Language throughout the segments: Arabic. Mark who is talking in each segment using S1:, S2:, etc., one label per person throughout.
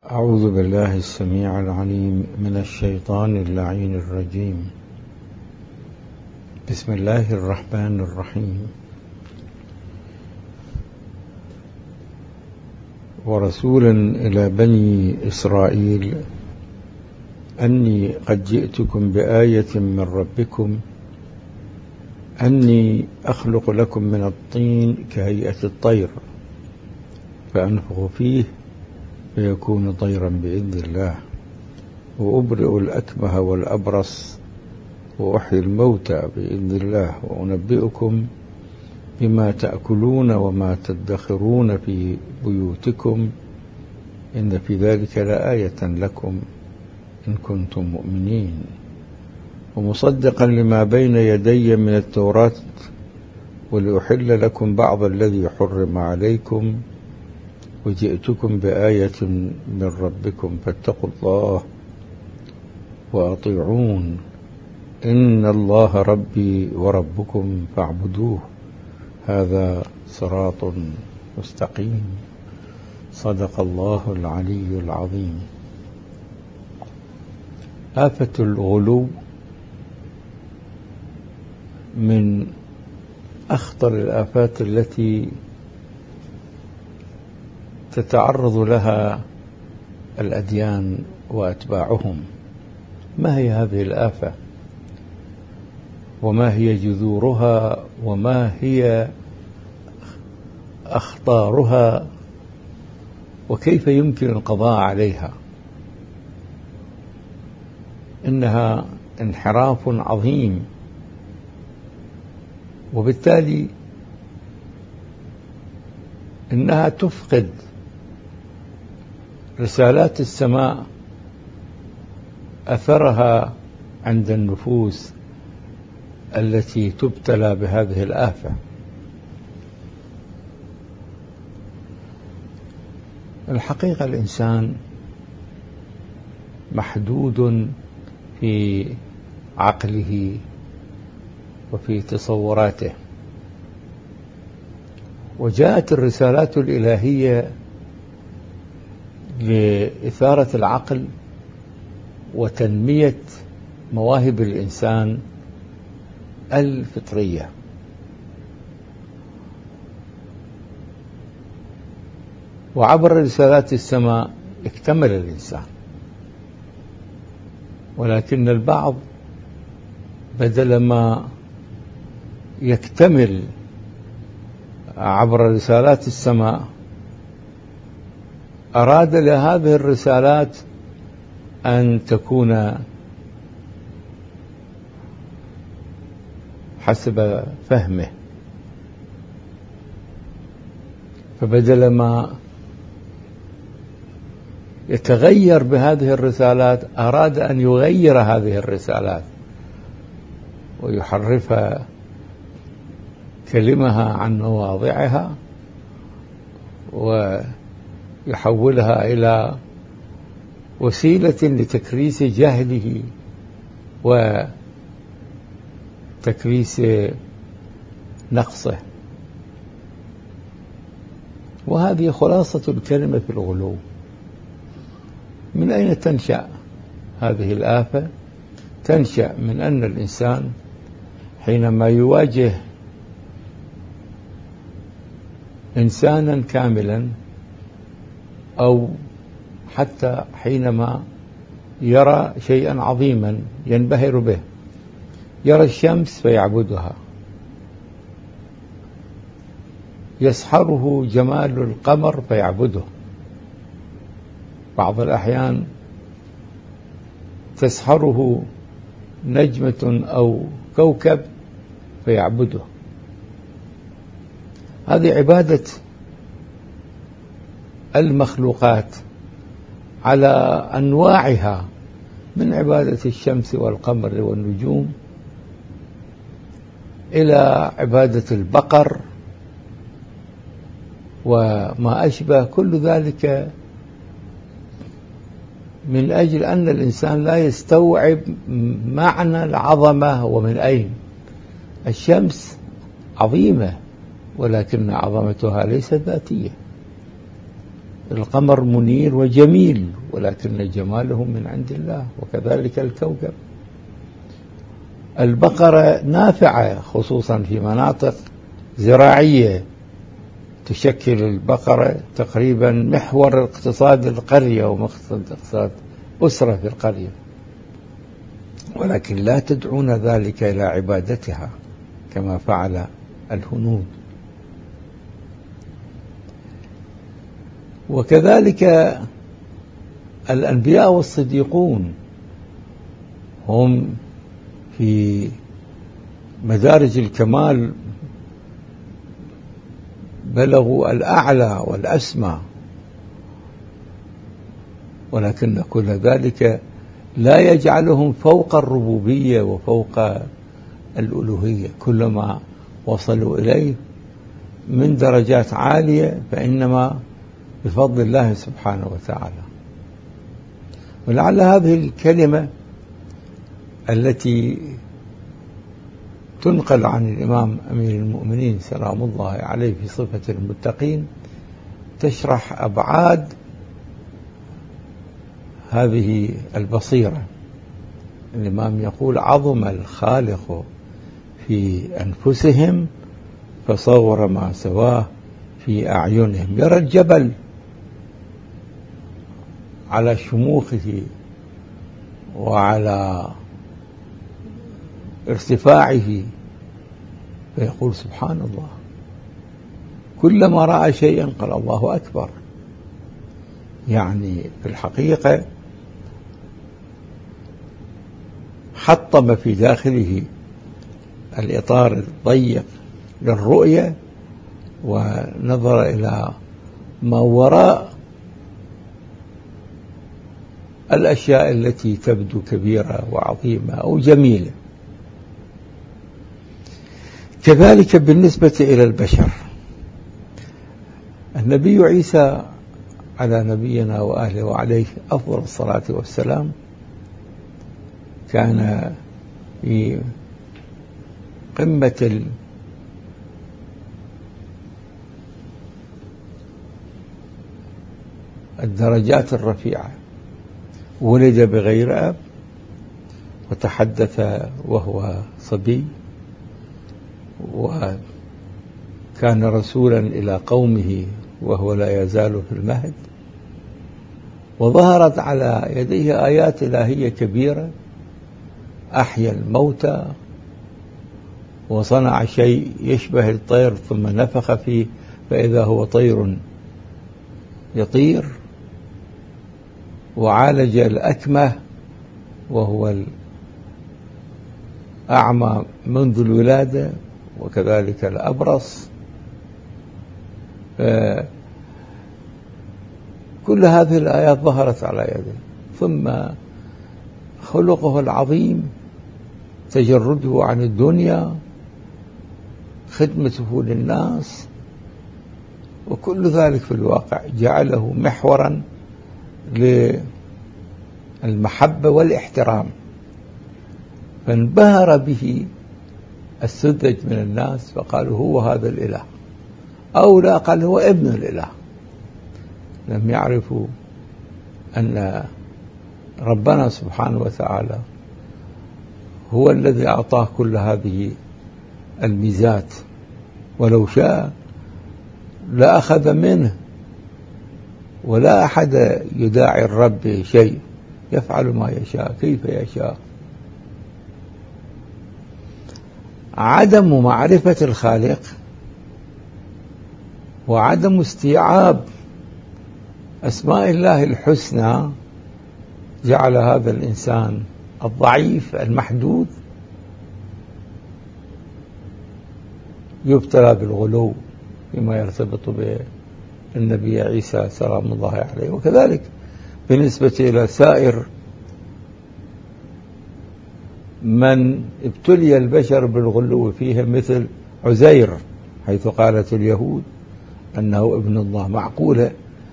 S1: أعوذ بالله السميع العليم من الشيطان اللعين الرجيم. بسم الله الرحمن الرحيم. ورسولا إلى بني إسرائيل أني قد جئتكم بآية من ربكم أني أخلق لكم من الطين كهيئة الطير فأنفخ فيه فيكون طيرا بإذن الله وأبرئ الأكمه والأبرص وأحيي الموتى بإذن الله وأنبئكم بما تأكلون وما تدخرون في بيوتكم إن في ذلك لآية لكم إن كنتم مؤمنين ومصدقا لما بين يدي من التوراة ولأحل لكم بعض الذي حرم عليكم وجئتكم بآية من ربكم فاتقوا الله وأطيعون إن الله ربي وربكم فاعبدوه هذا صراط مستقيم. صدق الله العلي العظيم. آفة الغلو من أخطر الآفات التي تتعرض لها الأديان وأتباعهم. ما هي هذه الآفة؟ وما هي جذورها؟ وما هي أخطارها؟ وكيف يمكن القضاء عليها؟ إنها انحراف عظيم، وبالتالي إنها تفقد رسالات السماء أثرها عند النفوس التي تبتلى بهذه الآفة. الحقيقة الإنسان محدود في عقله وفي تصوراته، وجاءت الرسالات الإلهية لإثارة العقل وتنمية مواهب الإنسان الفطرية. وعبر رسالات السماء اكتمل الإنسان، ولكن البعض بدل ما يكتمل عبر رسالات السماء أراد لهذه الرسالات أن تكون حسب فهمه، فبدل ما يتغير بهذه الرسالات أراد أن يغير هذه الرسالات ويحرف كلمها عن مواضعها ويحولها إلى وسيلة لتكريس جهله وتكريس نقصه. وهذه خلاصة الكلمة في الغلو. من أين تنشأ هذه الآفة؟ تنشأ من أن الإنسان حينما يواجه إنسانا كاملا، أو حتى حينما يرى شيئا عظيما ينبهر به، يرى الشمس فيعبدها، يسحره جمال القمر فيعبده، بعض الأحيان تسحره نجمة أو كوكب فيعبده. هذه عبادة المخلوقات على أنواعها، من عبادة الشمس والقمر والنجوم إلى عبادة البقر وما أشبه كل ذلك، من أجل أن الإنسان لا يستوعب معنى العظمة ومن أين. الشمس عظيمة ولكن عظمتها ليست ذاتية، القمر منير وجميل، ولكن جماله من عند الله، وكذلك الكوكب. البقرة نافعة خصوصا في مناطق زراعية، تشكل البقرة تقريبا محور اقتصاد القرية واقتصاد أسرة في القرية، ولكن لا تدعون ذلك إلى عبادتها كما فعل الهنود. وكذلك الأنبياء والصديقون هم في مدارج الكمال بلغوا الأعلى والأسمى، ولكن كل ذلك لا يجعلهم فوق الربوبية وفوق الألوهية. كلما وصلوا إليه من درجات عالية فإنما بفضل الله سبحانه وتعالى. ولعل هذه الكلمة التي تنقل عن الإمام أمير المؤمنين سلام الله عليه في صفة المتقين تشرح أبعاد هذه البصيرة. الإمام يقول: عظم الخالق في أنفسهم فصور ما سواه في أعينهم. يرى الجبل على شموخه وعلى ارتفاعه فيقول سبحان الله. كلما رأى شيئا قال الله أكبر. يعني في الحقيقة حطم في داخله الإطار الضيق للرؤية ونظر إلى ما وراء الأشياء التي تبدو كبيرة وعظيمة أو جميلة. كذلك بالنسبة إلى البشر، النبي عيسى على نبينا وآله وعليه أفضل الصلاة والسلام كان في قمة الدرجات الرفيعة. ولد بغير أب وتحدث وهو صبي، وكان رسولا إلى قومه وهو لا يزال في المهد، وظهرت على يديه آيات إلهية كبيرة. أحيا الموتى وصنع شيء يشبه الطير ثم نفخ فيه فإذا هو طير يطير، وعالج الأكمه وهو الأعمى منذ الولادة، وكذلك الأبرص. كل هذه الآيات ظهرت على يده. ثم خلقه العظيم، تجرده عن الدنيا، خدمته للناس، وكل ذلك في الواقع جعله محورا للمحبة والاحترام. فانبهر به السذج من الناس فقالوا هو هذا الإله، أو لا قال هو ابن الإله. لم يعرفوا أن ربنا سبحانه وتعالى هو الذي أعطاه كل هذه الميزات، ولو شاء لأخذ منه، ولا أحد يداعي الرب شيء، يفعل ما يشاء كيف يشاء. عدم معرفة الخالق وعدم استيعاب أسماء الله الحسنى جعل هذا الإنسان الضعيف المحدود يبتلى بالغلو فيما يرتبط بالنبي عيسى سلام الله عليه. وكذلك بالنسبة إلى سائر من ابتلي البشر بالغلو فيهم مثل عزير، حيث قالت اليهود أنه ابن الله. معقولة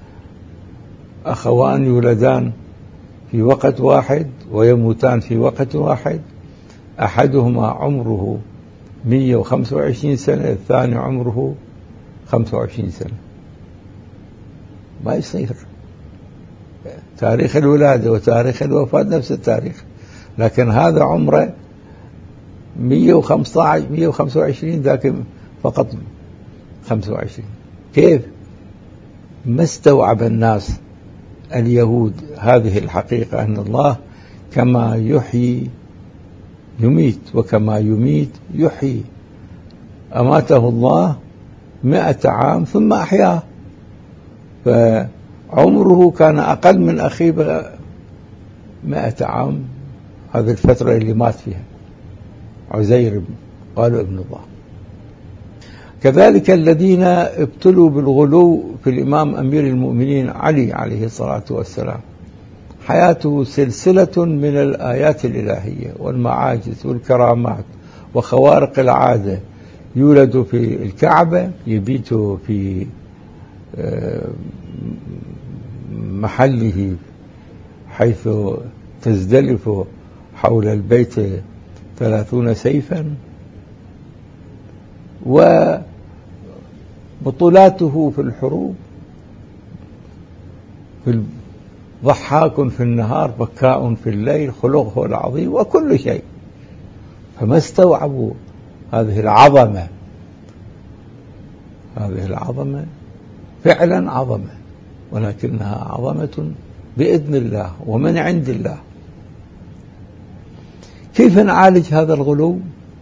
S1: أخوان يولدان في وقت واحد ويموتان في وقت واحد، أحدهما عمره 125 سنة، الثاني عمره 25 سنة، ما يصير. تاريخ الولادة وتاريخ الوفاة نفس التاريخ، لكن هذا عمره 115 125، ذاك فقط 25. كيف؟ ما استوعب الناس اليهود هذه الحقيقة، أن الله كما يحيي يميت، وكما يميت يحيي. أماته الله 100 عام ثم أحياه، فعمره كان أقل من أخيه 100 عام، هذه الفترة اللي مات فيها عزير قالوا ابن الله. كذلك الذين ابتلوا بالغلو في الإمام أمير المؤمنين علي عليه الصلاة والسلام، حياته سلسلة من الآيات الإلهية والمعاجز والكرامات وخوارق العادة. يولد في الكعبة، يبيت في محله حيث تزدلف حول البيت 30 سيفا، وبطولاته في الحروب، في ضحاك في النهار بكاء في الليل، خلقه العظيم وكل شيء. فما استوعبوا هذه العظمة، هذه العظمة فعلا عظمة، ولكنها عظمة بإذن الله ومن عند الله. كيف نعالج هذا الغلو؟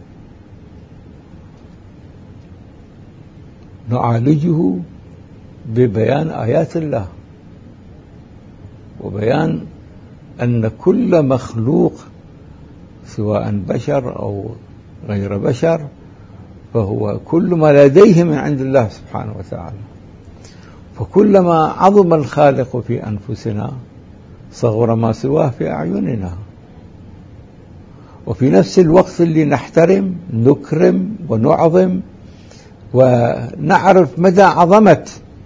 S1: نعالجه ببيان آيات الله، وبيان أن كل مخلوق سواء بشر أو غير بشر فهو كل ما لديه من عند الله سبحانه وتعالى. فكلما عظم الخالق في أنفسنا صغر ما سواه في أعيننا، وفي نفس الوقت اللي نحترم نكرم ونعظم ونعرف مدى عظمة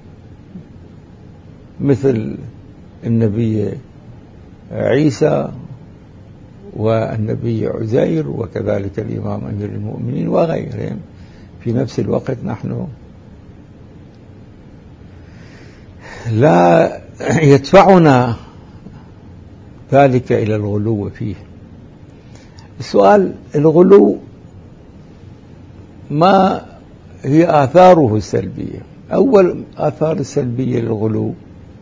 S1: مثل النبي عيسى والنبي عزير وكذلك الإمام أمير المؤمنين وغيرهم. في نفس الوقت نحن لا يدفعنا ذلك إلى الغلو فيه. السؤال: الغلو ما هي آثاره السلبية؟ أول آثار السلبية للغلو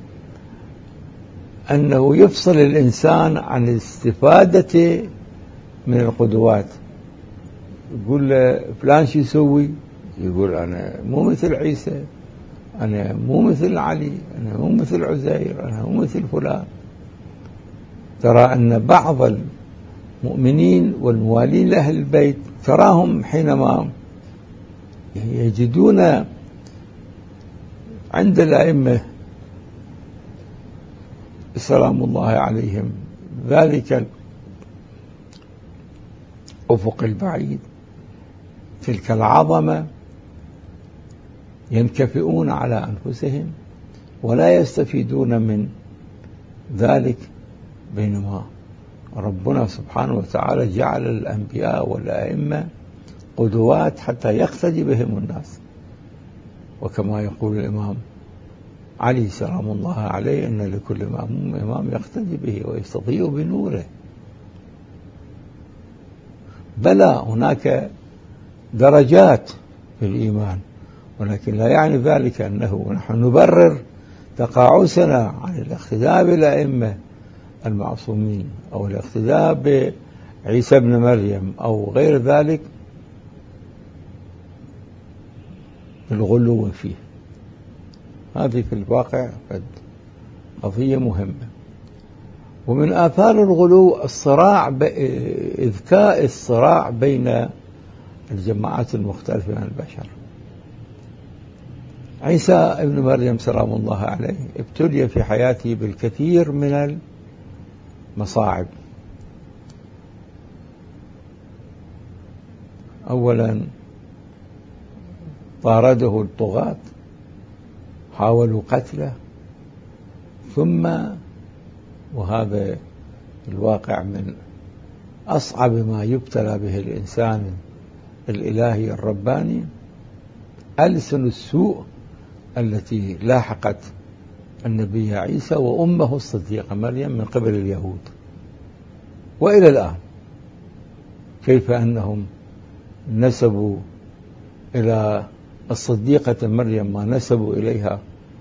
S1: أنه يفصل الإنسان عن الاستفادة من القدوات. يقول له فلان شو يسوي؟ يقول أنا مو مثل عيسى، أنا مو مثل علي، أنا مو مثل عزير، أنا مو مثل فلان. ترى أن بعض المؤمنين والموالين لأهل البيت تراهم حينما يجدون عند الأئمة سلام الله عليهم ذلك الأفق البعيد، تلك العظمة، ينكفئون على أنفسهم ولا يستفيدون من ذلك، بينما ربنا سبحانه وتعالى جعل الأنبياء والأئمة قدوات حتى يقتدي بهم الناس. وكما يقول الإمام علي سلام الله عليه أن لكل إمام يقتدي به ويستضيء بنوره. بلى هناك درجات في الإيمان، ولكن لا يعني ذلك أنه نحن نبرر تقاعسنا عن الاقتداء بالأئمة المعصومين أو الاقتداء بعيسى ابن مريم أو غير ذلك الغلو فيه. هذه في الواقع قضية مهمة. ومن آثار الغلو الصراع إذكاء الصراع بين الجماعات المختلفة من البشر. عيسى ابن مريم سلام الله عليه ابتلي في حياته بالكثير من المصاعب. أولا طارده الطغاة، حاولوا قتله، ثم وهذا الواقع من أصعب ما يبتلى به الإنسان الإلهي الرباني، ألسن السوء التي لاحقت النبي عيسى وأمه الصديقة مريم من قبل اليهود، وإلى الآن كيف أنهم نسبوا إلى الصديقة مريم ما نسبوا إليها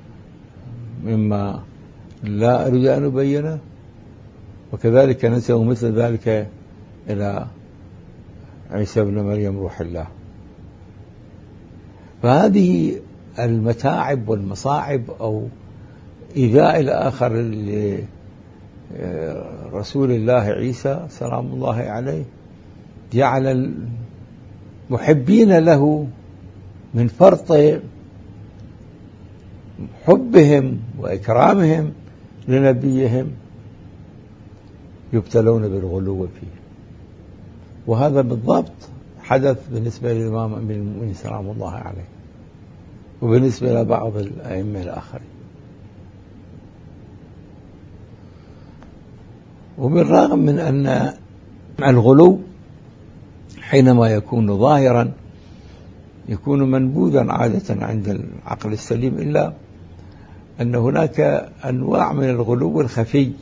S1: مما لا أريد أن أبينه، وكذلك نسبوا مثل ذلك إلى عيسى ابن مريم روح الله. فهذه المتاعب والمصاعب أو إيذاء الآخر لرسول الله عيسى سلام الله عليه جعل المحبين له من فرط حبهم وإكرامهم لنبيهم يبتلون بالغلو فيه. وهذا بالضبط حدث بالنسبة للإمام أمير المؤمنين سلام الله عليه، وبالنسبة لبعض الأئمة الآخرين. وبالرغم من أن الغلو حينما يكون ظاهرا يكون منبوذا عادة عند العقل السليم، إلا أن هناك أنواع من الغلو الخفي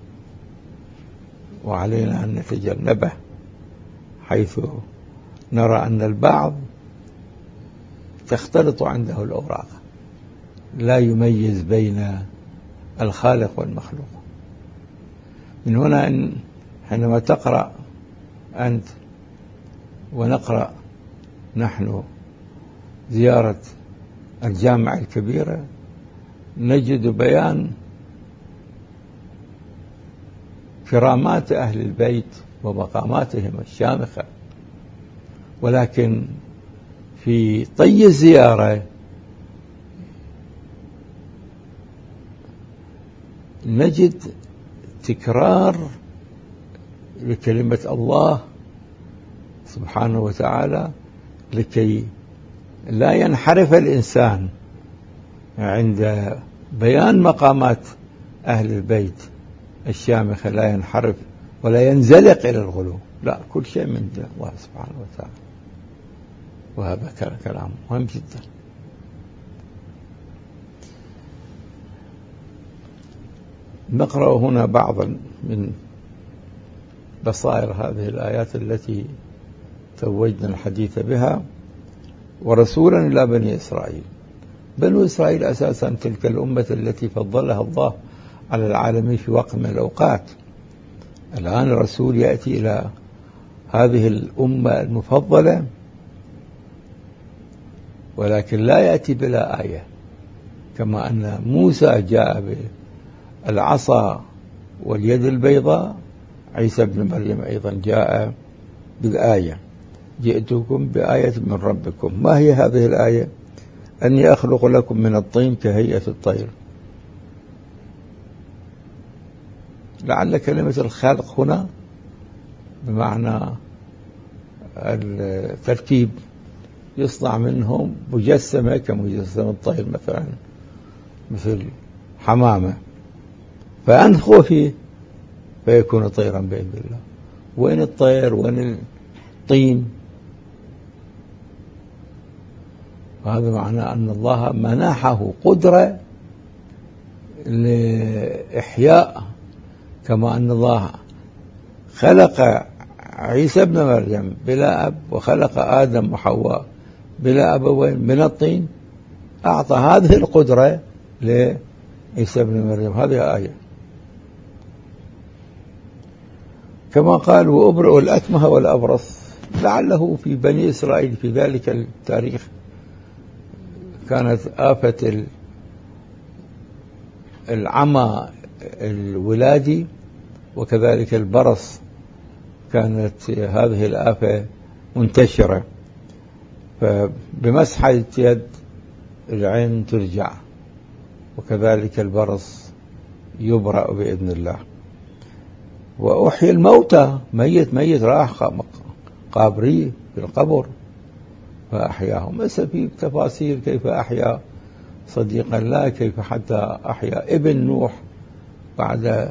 S1: وعلينا أن نتجنبه، حيث نرى أن البعض تختلط عنده الأوراق، لا يميز بين الخالق والمخلوق. من هنا حينما تقرأ أنت ونقرأ نحن زيارة الجامعة الكبيرة نجد بيان كرامات أهل البيت ومقاماتهم الشامخة، ولكن في طي الزيارة نجد تكرار لكلمة الله سبحانه وتعالى لكي لا ينحرف الإنسان عند بيان مقامات أهل البيت الشامخة، لا ينحرف ولا ينزلق إلى الغلو، لا، كل شيء من الله سبحانه وتعالى. وهذا كلام مهم جدا. نقرأ هنا بعضا من بصائر هذه الآيات التي توجنا الحديث بها. ورسولا إلى بني إسرائيل. بنو إسرائيل أساسا تلك الأمة التي فضلها الله على العالمين في وقت من الأوقات. الآن الرسول يأتي إلى هذه الأمة المفضلة، ولكن لا يأتي بلا آية، كما أن موسى جاء بالعصا واليد البيضاء، عيسى بن مريم أيضا جاء بالآية: جئتكم بآية من ربكم. ما هي هذه الآية؟ أني أخلق لكم من الطين كهيئة الطير. لعل كلمة الخلق هنا بمعنى التركيب، يصنع منهم مجسمة كمجسم الطير مثلا، مثل حمامة، فأنخو فيه فيكون طيرا بإذن الله. وين الطير وين الطين؟ وهذا معناه أن الله منحه قدرة لإحياء، كما أن الله خلق عيسى بن مريم بلا أب، وخلق آدم وحواء بلا أبوين من الطين، أعطى هذه القدرة لعيسى بن مريم. هذه آية. كما قال: وأبرئ الأكمه والأبرص. لعله في بني إسرائيل في ذلك التاريخ كانت آفة العمى الولادي، وكذلك البرص كانت هذه الآفة منتشرة، فبمسحة يد العين ترجع، وكذلك البرص يبرأ بإذن الله. وأحيي الموتى، ميت راح قابري في القبر فأحياهم. بس في تفاصيل كيف أحيا صديقا لا، كيف حتى أحيا ابن نوح بعد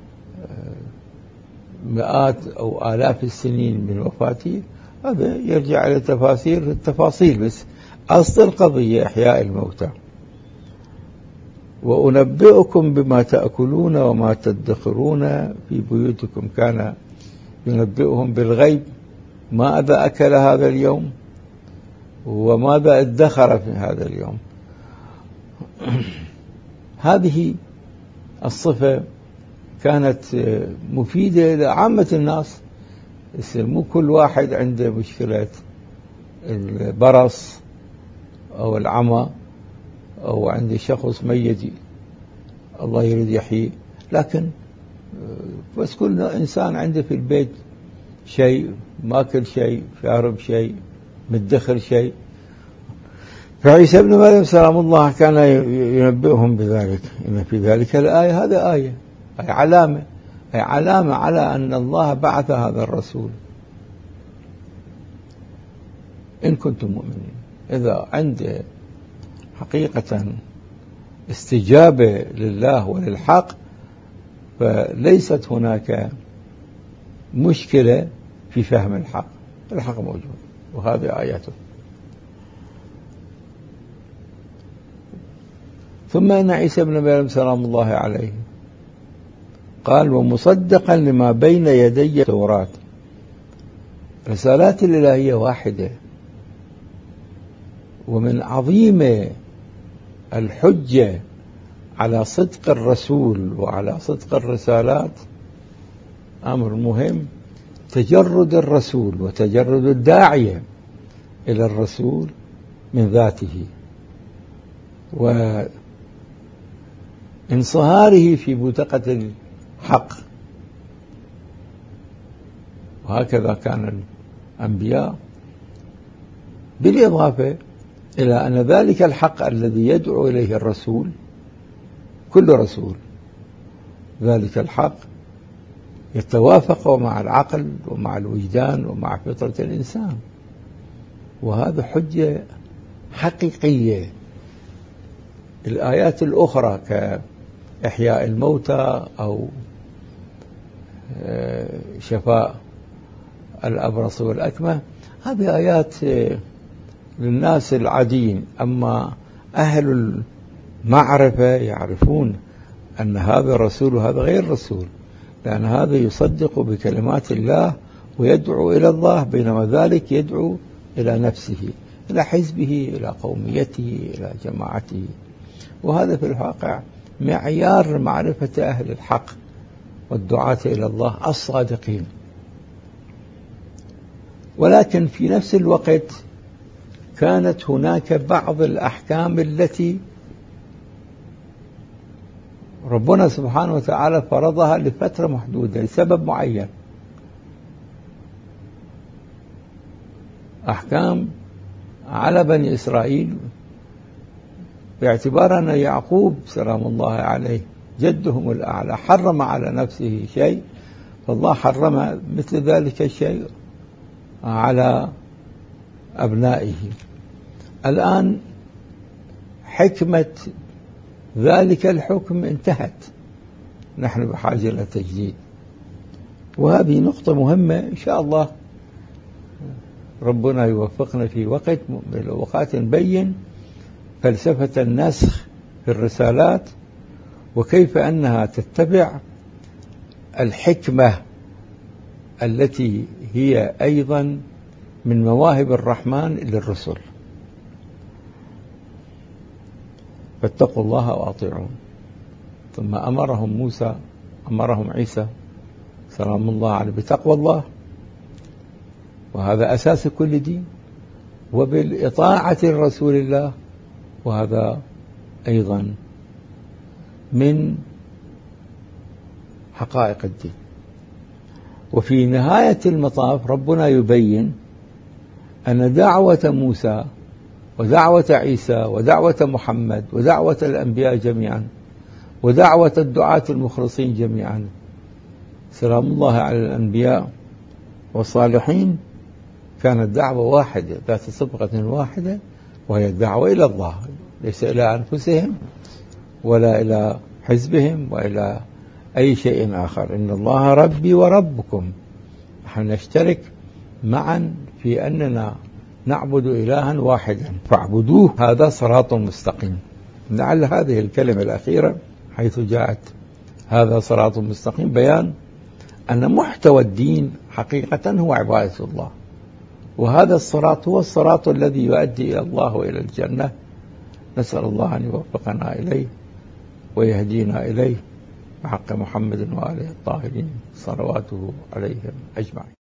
S1: مئات أو آلاف السنين من وفاته، هذا يرجع إلى التفاصيل، بس أصل القضية إحياء الموتى. وأنبئكم بما تأكلون وما تدخرون في بيوتكم. كان ينبئهم بالغيب ماذا أكل هذا اليوم وماذا ادخر في هذا اليوم. هذه الصفة كانت مفيدة لعامة الناس. مو كل واحد عنده مشكلة البرص أو العمى أو عنده شخص ميت الله يريد يحيي، لكن بس كل إنسان عنده في البيت شيء، ماكل شيء، شارب شيء، مدخر شيء. فعيسى ابن مريم سلام الله كان ينبئهم بذلك. إن في ذلك الآية، هذا آية، أي علامة على أن الله بعث هذا الرسول. إن كنتم مؤمنين، إذا عنده حقيقة استجابة لله وللحق فليست هناك مشكلة في فهم الحق. الحق موجود وهذه آياته. ثم إن عيسى ابن مريم سلام الله عليه قال ومصدقا لما بين يدي التوراة. رسالات الإلهية واحدة، ومن عظيم الحجة على صدق الرسول وعلى صدق الرسالات أمر مهم تجرد الرسول وتجرد الداعية إلى الرسول من ذاته وانصهاره في بوتقة الحق. وهكذا كان الأنبياء، بالإضافة إلى أن ذلك الحق الذي يدعو إليه الرسول، كل رسول، ذلك الحق يتوافق مع العقل ومع الوجدان ومع فطرة الإنسان، وهذا حجة حقيقية. الآيات الأخرى كإحياء الموتى أو شفاء الأبرص والأكمة، هذه آيات للناس العاديين. أما أهل المعرفة يعرفون أن هذا رسول وهذا غير رسول، لأن هذا يصدق بكلمات الله ويدعو إلى الله، بينما ذلك يدعو إلى نفسه، إلى حزبه، إلى قوميته، إلى جماعته. وهذا في الواقع معيار معرفة أهل الحق والدعاة إلى الله الصادقين. ولكن في نفس الوقت كانت هناك بعض الأحكام التي ربنا سبحانه وتعالى فرضها لفترة محدودة لسبب معين. أحكام على بني إسرائيل، باعتبار أن يعقوب سلام الله عليه جدهم الأعلى حرم على نفسه شيء، فالله حرم مثل ذلك الشيء على أبنائه. الآن حكمة ذلك الحكم انتهت، نحن بحاجة إلى تجديد. وهذه نقطة مهمة، إن شاء الله ربنا يوفقنا في وقت من الأوقات نبين فلسفة النسخ في الرسالات، وكيف أنها تتبع الحكمة التي هي أيضا من مواهب الرحمن للرسل. فاتقوا الله وأطيعون. ثم أمرهم عيسى سلام الله عليه بتقوى الله، وهذا أساس كل دين، وبالإطاعة لرسول الله، وهذا أيضا من حقائق الدين. وفي نهاية المطاف ربنا يبين أن دعوة موسى ودعوة عيسى ودعوة محمد ودعوة الأنبياء جميعا ودعوة الدعاة المخلصين جميعا سلام الله على الأنبياء والصالحين كانت دعوة واحدة ذات صبغة واحدة، وهي الدعوة إلى الله، ليس إلى أنفسهم ولا إلى حزبهم وإلى أي شيء آخر. إن الله ربي وربكم، نحن نشترك معا في أننا نعبد إلها واحدا فاعبدوه، هذا صراط مستقيم. لعل هذه الكلمة الأخيرة حيث جاءت هذا صراط مستقيم بيان أن محتوى الدين حقيقة هو عبادة الله، وهذا الصراط هو الصراط الذي يؤدي إلى الله وإلى الجنة. نسأل الله أن يوفقنا إليه ويهدينا إليه بحق محمد وآله الطاهرين صلواته عليهم أجمعين.